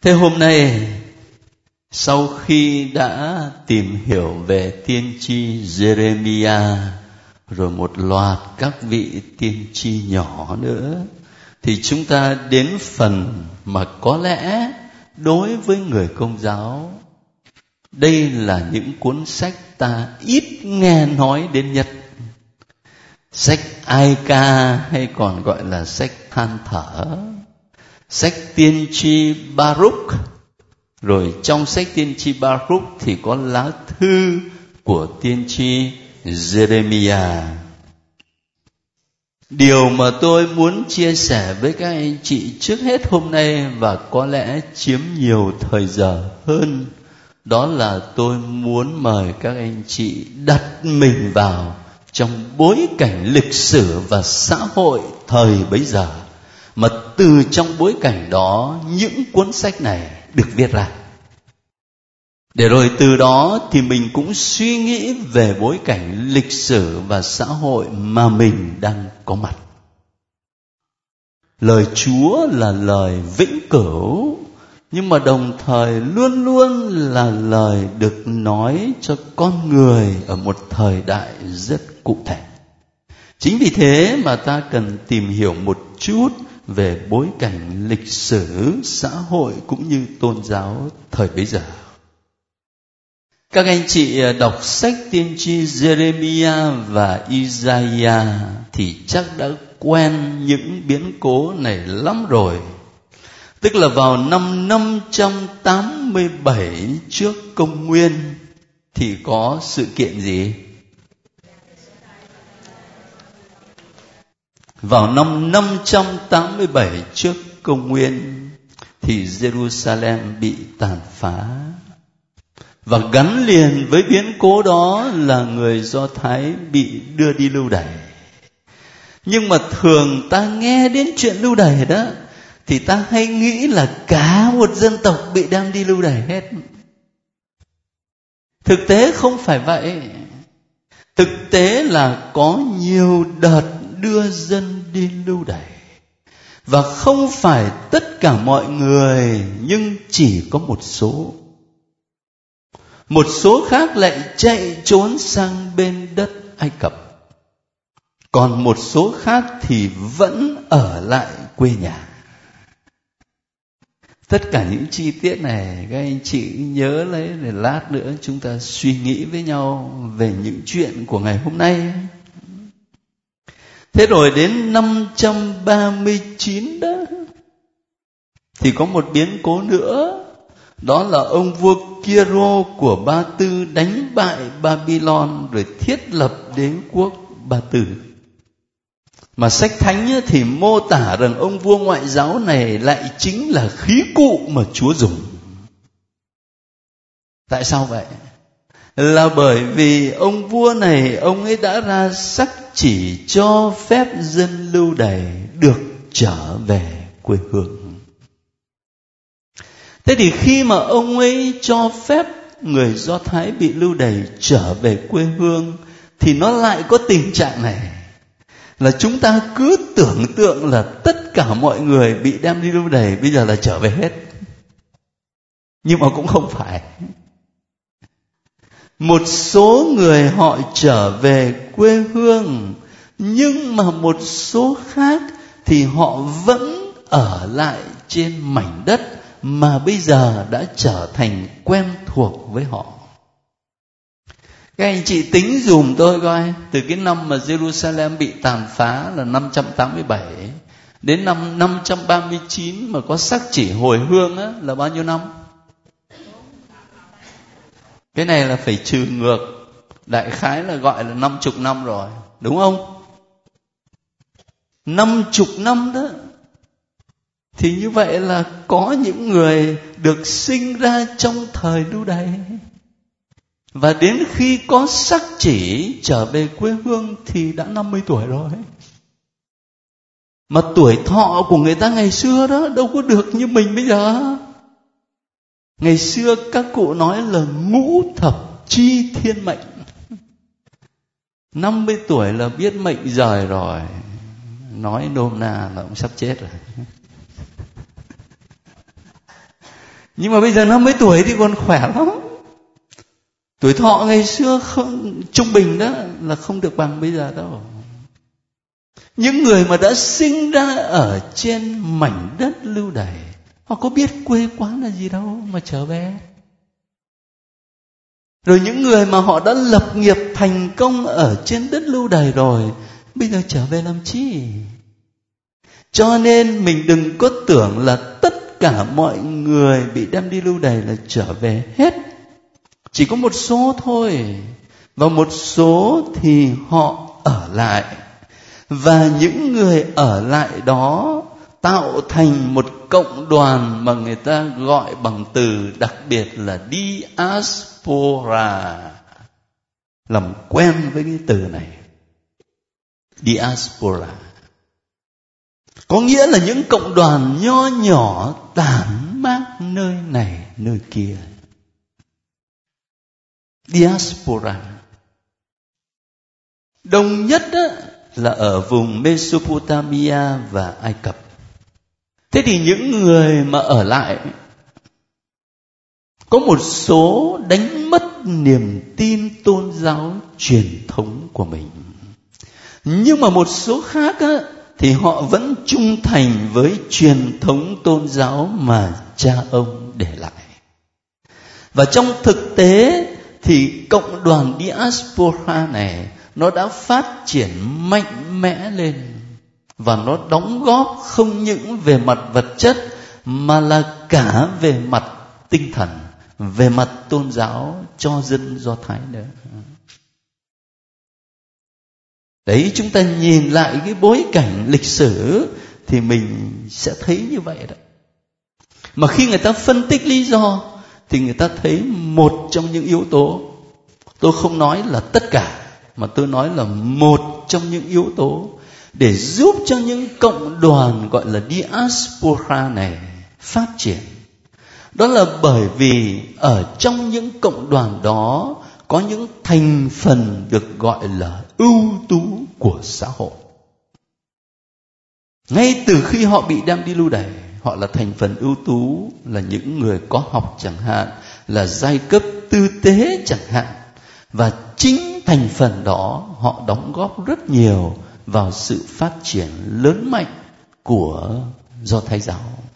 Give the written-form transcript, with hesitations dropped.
Thế hôm nay, sau khi đã tìm hiểu về tiên tri Jeremiah, rồi một loạt các vị tiên tri nhỏ nữa, thì chúng ta đến phần mà có lẽ đối với người Công giáo, đây là những cuốn sách ta ít nghe nói đến nhất. Sách Ai Ca hay còn gọi là sách than thở, sách tiên tri Baruch. Rồi trong sách tiên tri Baruch thì có lá thư của tiên tri Jeremiah. Điều mà tôi muốn chia sẻ với các anh chị trước hết hôm nay, và có lẽ chiếm nhiều thời giờ hơn, đó là tôi muốn mời các anh chị đặt mình vào trong bối cảnh lịch sử và xã hội thời bấy giờ, mà từ trong bối cảnh đó những cuốn sách này được viết ra, để rồi từ đó thì mình cũng suy nghĩ về bối cảnh lịch sử và xã hội mà mình đang có mặt. Lời Chúa là lời vĩnh cửu, nhưng mà đồng thời luôn luôn là lời được nói cho con người ở một thời đại rất cụ thể. Chính vì thế mà ta cần tìm hiểu một chút về bối cảnh lịch sử, xã hội cũng như tôn giáo thời bấy giờ. Các anh chị đọc sách tiên tri Jeremiah và Isaiah thì chắc đã quen những biến cố này lắm rồi. Tức là vào năm 587 trước công nguyên thì có sự kiện gì? Vào năm 587 trước công nguyên thì Jerusalem bị tàn phá. Và gắn liền với biến cố đó là người Do Thái bị đưa đi lưu đày. Nhưng mà thường ta nghe đến chuyện lưu đày đó thì ta hay nghĩ là cả một dân tộc bị đem đi lưu đày hết. Thực tế không phải vậy. Thực tế là có nhiều đợt đưa dân đi lưu đày. Và không phải tất cả mọi người, nhưng chỉ có một số. Một số khác lại chạy trốn sang bên đất Ai Cập. Còn một số khác thì vẫn ở lại quê nhà. Tất cả những chi tiết này các anh chị nhớ lấy, để lát nữa chúng ta suy nghĩ với nhau về những chuyện của ngày hôm nay. Thế rồi đến 539 đó thì có một biến cố nữa. Đó là ông vua Kiero của Ba Tư đánh bại Babylon rồi thiết lập đế quốc Ba Tư. Mà sách thánh thì mô tả rằng ông vua ngoại giáo này lại chính là khí cụ mà Chúa dùng. Tại sao vậy? Là bởi vì ông vua này, ông ấy đã ra sắc chỉ cho phép dân lưu đày được trở về quê hương. Thế thì khi mà ông ấy cho phép người Do Thái bị lưu đày trở về quê hương, thì nó lại có tình trạng này, là chúng ta cứ tưởng tượng là tất cả mọi người bị đem đi lưu đày bây giờ là trở về hết. Nhưng mà cũng không phải. Một số người họ trở về quê hương, nhưng mà một số khác thì họ vẫn ở lại trên mảnh đất mà bây giờ đã trở thành quen thuộc với họ. Các anh chị tính dùm tôi coi, từ cái năm mà Jerusalem bị tàn phá là 587 đến năm 539 mà có sắc chỉ hồi hương á, là bao nhiêu năm? Cái này là phải trừ ngược, đại khái là gọi là 50 năm rồi, đúng không? 50 năm đó. Thì như vậy là có những người được sinh ra trong thời lưu đày, và đến khi có sắc chỉ trở về quê hương thì đã 50 tuổi rồi. Mà tuổi thọ của người ta ngày xưa đó đâu có được như mình bây giờ. Ngày xưa các cụ nói là ngũ thập chi thiên mệnh. 50 tuổi là biết mệnh rời rồi. Nói nôm na là ông sắp chết rồi. Nhưng mà bây giờ 50 tuổi thì còn khỏe lắm. Tuổi thọ ngày xưa không, trung bình đó là không được bằng bây giờ đâu. Những người mà đã sinh ra ở trên mảnh đất lưu đày, họ có biết quê quán là gì đâu mà trở về. Rồi những người mà họ đã lập nghiệp thành công ở trên đất lưu đày rồi, bây giờ trở về làm chi? Cho nên mình đừng có tưởng là tất cả mọi người bị đem đi lưu đày là trở về hết. Chỉ có một số thôi. Và một số thì họ ở lại. Và những người ở lại đó tạo thành một cộng đoàn mà người ta gọi bằng từ đặc biệt là diaspora. Làm quen với cái từ này. Diaspora có nghĩa là những cộng đoàn nho nhỏ tản mát nơi này nơi kia. Diaspora đông nhất là ở vùng Mesopotamia và Ai Cập. Thế thì những người mà ở lại, có một số đánh mất niềm tin tôn giáo truyền thống của mình. Nhưng mà một số khác thì họ vẫn trung thành với truyền thống tôn giáo mà cha ông để lại. Và trong thực tế thì cộng đoàn diaspora này nó đã phát triển mạnh mẽ lên. Và nó đóng góp không những về mặt vật chất mà là cả về mặt tinh thần, về mặt tôn giáo cho dân Do Thái nữa. Đấy, chúng ta nhìn lại cái bối cảnh lịch sử thì mình sẽ thấy như vậy đó. Mà khi người ta phân tích lý do thì người ta thấy một trong những yếu tố, tôi không nói là tất cả, mà tôi nói là một trong những yếu tố để giúp cho những cộng đoàn gọi là diaspora này phát triển. Đó là bởi vì ở trong những cộng đoàn đó có những thành phần được gọi là ưu tú của xã hội. Ngay từ khi họ bị đem đi lưu đày, họ là thành phần ưu tú, là những người có học chẳng hạn, là giai cấp tư tế chẳng hạn. Và chính thành phần đó họ đóng góp rất nhiều vào sự phát triển lớn mạnh của Do Thái giáo.